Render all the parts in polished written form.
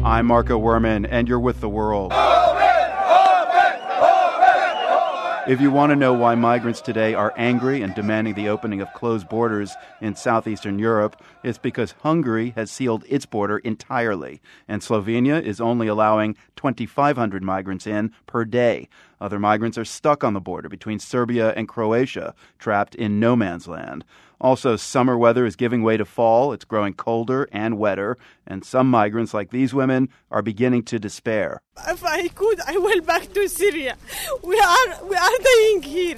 I'm Marco Werman, and you're with The World. If you want to know why migrants today are angry and demanding the opening of closed borders in southeastern Europe, it's because Hungary has sealed its border entirely, and Slovenia is only allowing 2,500 migrants in per day. Other migrants are stuck on the border between Serbia and Croatia, trapped in no man's land. Also, summer weather is giving way to fall. It's growing colder and wetter, and some migrants, like these women, are beginning to despair. If I could, I will back to Syria. We are dying here.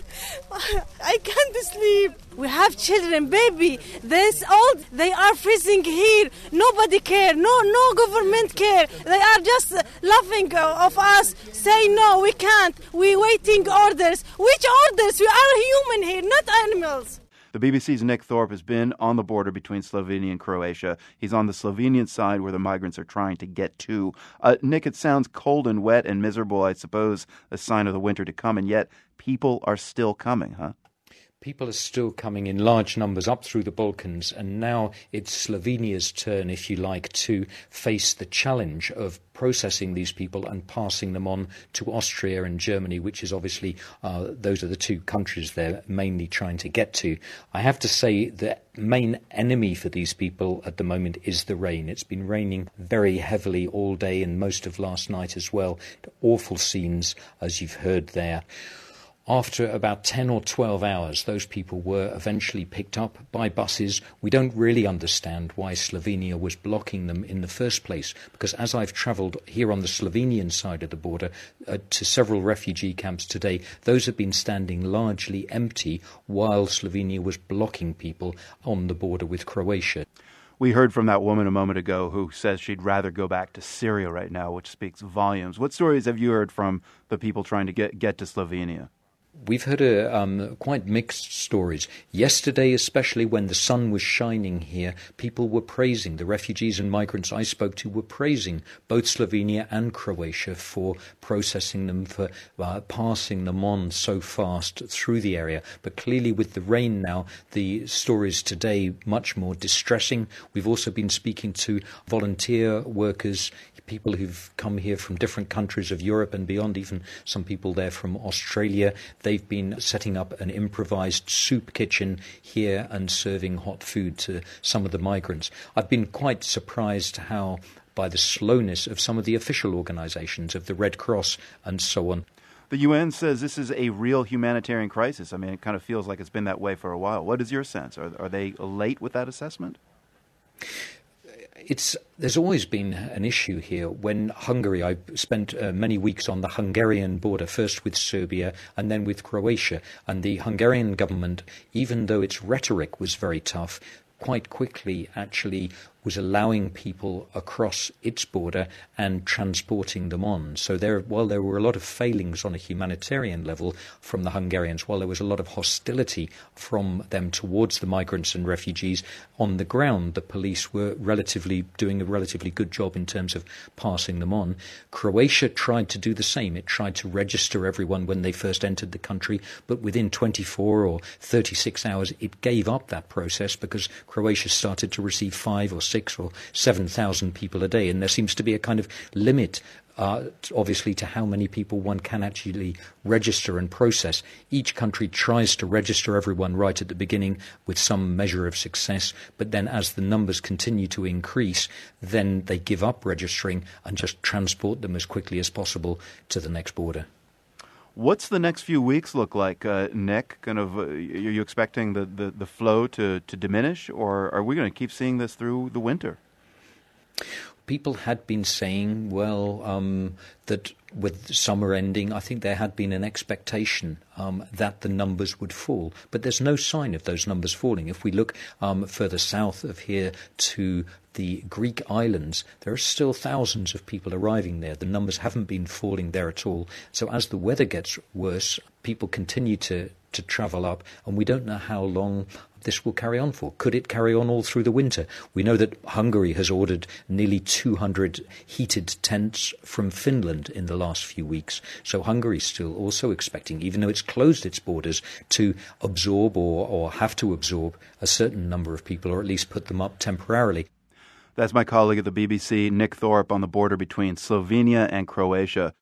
I can't sleep. We have children, baby. This old, they are freezing here. Nobody care. No government care. They are just laughing of us. Say no, we can't. We waiting orders. Which orders? We are human here, not animals. The BBC's Nick Thorpe has been on the border between Slovenia and Croatia. He's on the Slovenian side where the migrants are trying to get to. Nick, it sounds cold and wet and miserable, I suppose, a sign of the winter to come, and yet people are still coming, huh? People are still coming in large numbers up through the Balkans, and now it's Slovenia's turn, if you like, to face the challenge of processing these people and passing them on to Austria and Germany, which is obviously, those are the two countries they're mainly trying to get to. I have to say the main enemy for these people at the moment is the rain. It's been raining very heavily all day and most of last night as well. Awful scenes, as you've heard there. After about 10 or 12 hours, those people were eventually picked up by buses. We don't really understand why Slovenia was blocking them in the first place, because as I've travelled here on the Slovenian side of the border to several refugee camps today, those have been standing largely empty while Slovenia was blocking people on the border with Croatia. We heard from that woman a moment ago who says she'd rather go back to Syria right now, which speaks volumes. What stories have you heard from the people trying to get to Slovenia? We've heard quite mixed stories. Yesterday, especially when the sun was shining here, people were praising, the refugees and migrants I spoke to were praising both Slovenia and Croatia for processing them, for passing them on so fast through the area. But clearly with the rain now, the stories today much more distressing. We've also been speaking to volunteer workers, people who've come here from different countries of Europe and beyond, even some people there from Australia. They've been setting up an improvised soup kitchen here and serving hot food to some of the migrants. I've been quite surprised how, by the slowness of some of the official organisations, of the Red Cross and so on. The UN says this is a real humanitarian crisis. I mean, it kind of feels like it's been that way for a while. What is your sense? Are they late with that assessment? There's always been an issue here. When Hungary, I spent many weeks on the Hungarian border, first with Serbia and then with Croatia. And the Hungarian government, even though its rhetoric was very tough, quite quickly actually was allowing people across its border and transporting them on. So while there were a lot of failings on a humanitarian level from the Hungarians, while there was a lot of hostility from them towards the migrants and refugees, on the ground the police were doing a relatively good job in terms of passing them on. Croatia tried to do the same. It tried to register everyone when they first entered the country, but within 24 or 36 hours it gave up that process because Croatia started to receive 5 or 6 or 7,000 people a day, and there seems to be a kind of limit obviously to how many people one can actually register and process. Each country tries to register everyone right at the beginning with some measure of success, but then as the numbers continue to increase, then they give up registering and just transport them as quickly as possible to the next border. What's the next few weeks look like, Nick? Are you expecting the flow to diminish, or are we going to keep seeing this through the winter? People had been saying, that with summer ending, I think there had been an expectation that the numbers would fall. But there's no sign of those numbers falling. If we look further south of here to the Greek islands, there are still thousands of people arriving there. The numbers haven't been falling there at all. So as the weather gets worse, people continue to travel up, and we don't know how long this will carry on for. Could it carry on all through the winter? We know that Hungary has ordered nearly 200 heated tents from Finland in the last few weeks. So Hungary's still also expecting, even though it's closed its borders, to absorb or have to absorb a certain number of people, or at least put them up temporarily. That's my colleague at the BBC, Nick Thorpe, on the border between Slovenia and Croatia.